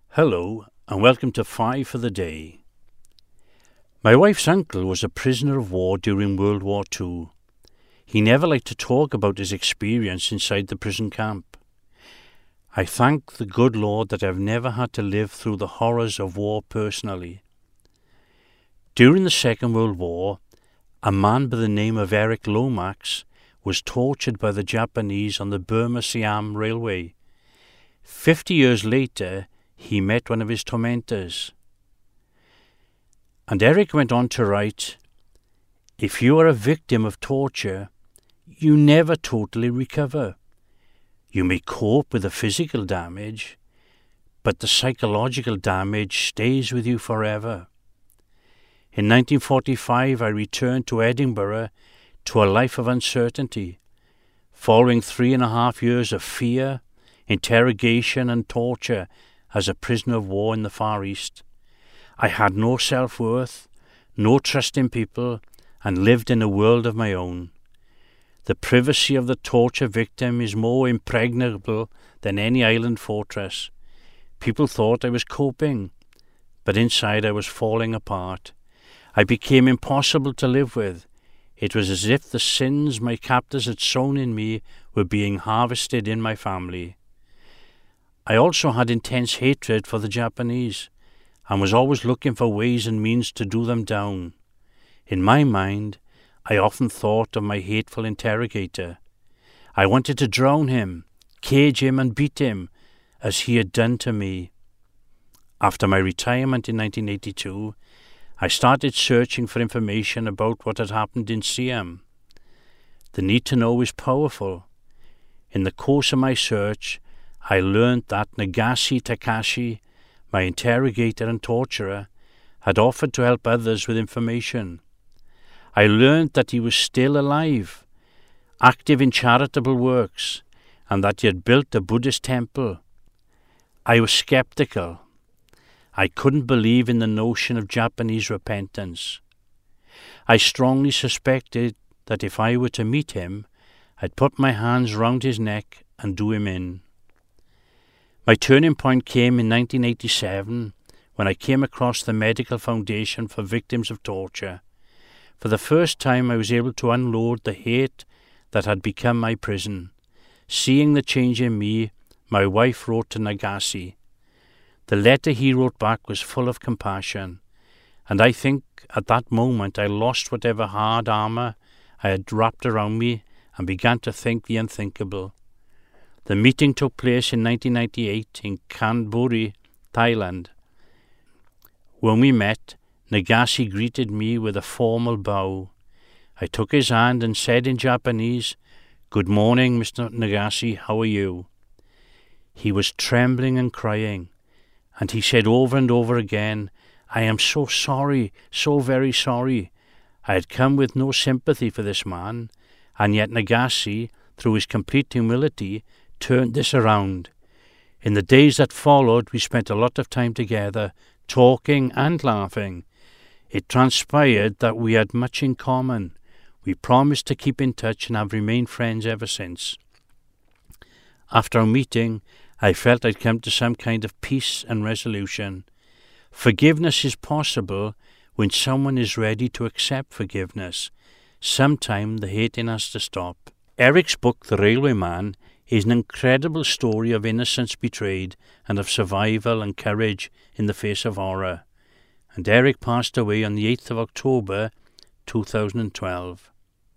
Hello, and welcome to 5 for the Day. My wife's uncle was a prisoner of war during World War II. He never liked to talk about his experience inside the prison camp. I thank the good Lord that I've never had to live through the horrors of war personally. During the Second World War, a man by the name of Erich Lomax was tortured by the Japanese on the Burma-Siam Railway. 50 years later, he met one of his tormentors. And Eric went on to write, "If you are a victim of torture, you never totally recover. You may cope with the physical damage, but the psychological damage stays with you forever." In 1945, I returned to Edinburgh to a life of uncertainty. Following 3.5 years of fear, interrogation and torture as a prisoner of war in the Far East, I had no self-worth, no trust in people, and lived in a world of my own. The privacy of the torture victim is more impregnable than any island fortress. People thought I was coping, but inside I was falling apart. I became impossible to live with. It was as if the sins my captors had sown in me were being harvested in my family. I also had intense hatred for the Japanese, and was always looking for ways and means to do them down. In my mind, I often thought of my hateful interrogator. I wanted to drown him, cage him and beat him, as he had done to me. After my retirement in 1982, I started searching for information about what had happened in Siam. The need to know is powerful. In the course of my search, I learned that Nagase Takashi, my interrogator and torturer, had offered to help others with information. I learned that he was still alive, active in charitable works, and that he had built a Buddhist temple. I was skeptical. I couldn't believe in the notion of Japanese repentance. I strongly suspected that if I were to meet him, I'd put my hands round his neck and do him in. My turning point came in 1987 when I came across the Medical Foundation for Victims of Torture. For the first time I was able to unload the hate that had become my prison. Seeing the change in me, my wife wrote to Nagase. The letter he wrote back was full of compassion, and I think at that moment I lost whatever hard armour I had wrapped around me and began to think the unthinkable. The meeting took place in 1998 in Chonburi, Thailand. When we met, Nagase greeted me with a formal bow. I took his hand and said in Japanese, "Good morning, Mr. Nagase, how are you?" He was trembling and crying, and he said over and over again, "I am so sorry, so very sorry." I had come with no sympathy for this man, and yet Nagase, through his complete humility, turned this around. In the days that followed, we spent a lot of time together, talking and laughing. It transpired that we had much in common. We promised to keep in touch and have remained friends ever since. After our meeting, I felt I'd come to some kind of peace and resolution. Forgiveness is possible when someone is ready to accept forgiveness. Sometime the hating has to stop. Eric's book, The Railway Man, is an incredible story of innocence betrayed and of survival and courage in the face of horror. And Eric passed away on the 8th of October 2012.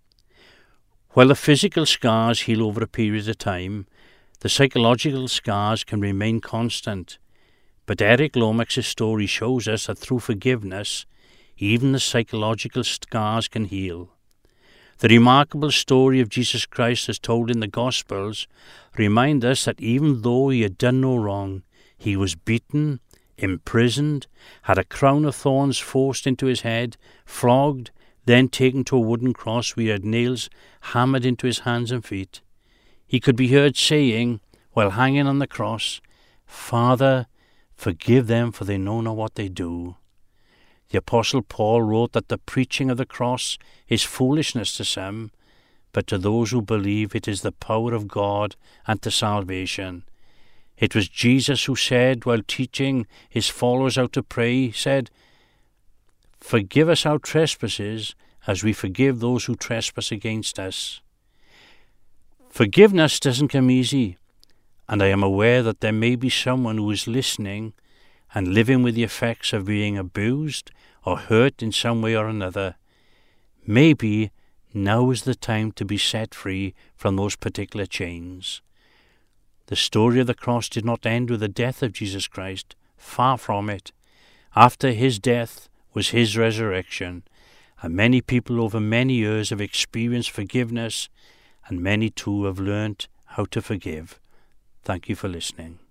While the physical scars heal over a period of time, the psychological scars can remain constant. But Erich Lomax's story shows us that through forgiveness, even the psychological scars can heal. The remarkable story of Jesus Christ as told in the Gospels remind us that even though he had done no wrong, he was beaten, imprisoned, had a crown of thorns forced into his head, flogged, then taken to a wooden cross where he had nails hammered into his hands and feet. He could be heard saying, while hanging on the cross, "Father, forgive them, for they know not what they do." The Apostle Paul wrote that the preaching of the cross is foolishness to some, but to those who believe it is the power of God unto salvation. It was Jesus who said, while teaching his followers how to pray, he said, "Forgive us our trespasses as we forgive those who trespass against us." Forgiveness doesn't come easy, and I am aware that there may be someone who is listening and living with the effects of being abused or hurt in some way or another. Maybe now is the time to be set free from those particular chains. The story of the cross did not end with the death of Jesus Christ. Far from it. After his death was his resurrection, and many people over many years have experienced forgiveness, and many too have learnt how to forgive. Thank you for listening.